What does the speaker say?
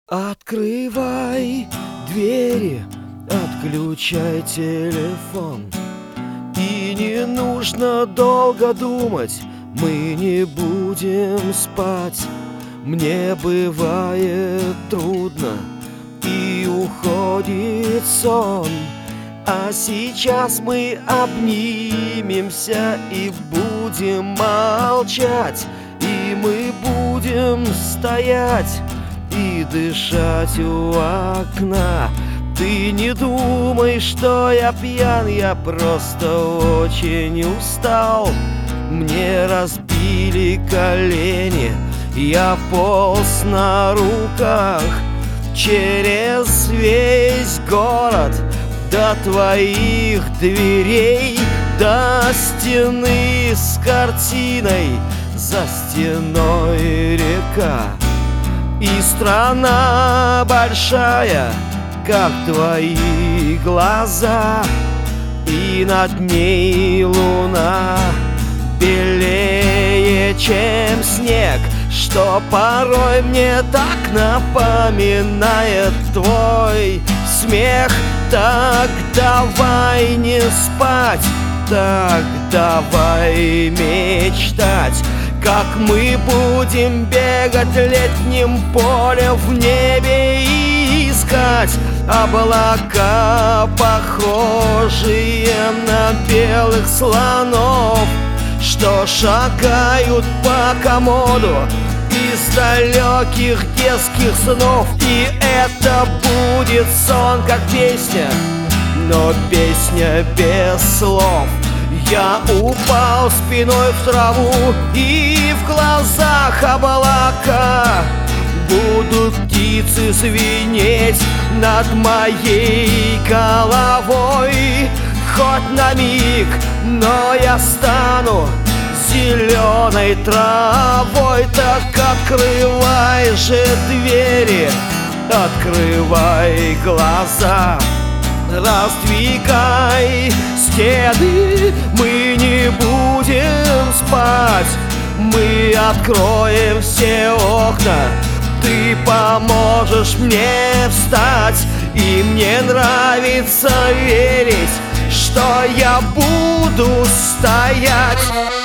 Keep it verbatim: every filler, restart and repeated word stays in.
Открывай двери, отключай телефон. И не нужно долго думать, мы не будем спать. Мне бывает трудно и уходит сон, а сейчас мы обнимемся и будем молчать. И мы будем стоять и дышать у окна. Ты не думай, что я пьян, я просто очень устал. Мне разбили колени, я полз на руках через весь город до твоих дверей, до стены с картиной, за стеной река. И страна большая, как твои глаза, и над ней луна белее, чем снег, что порой мне так напоминает твой смех. Так давай не спать, так давай мечтать, как мы будем бегать летним полем в небе и искать облака, похожие на белых слонов, что шагают по комоду из далеких детских снов. И это будет сон, как песня, но песня без слов. Я упал спиной в траву, и в глазах облака будут птицы звенеть над моей головой. Хоть на миг, но я стану зеленой травой. Так открывай же двери, открывай глаза, раздвигай стены, мы не будем спать. Мы откроем все окна, ты поможешь мне встать. И мне нравится верить, что я буду стоять.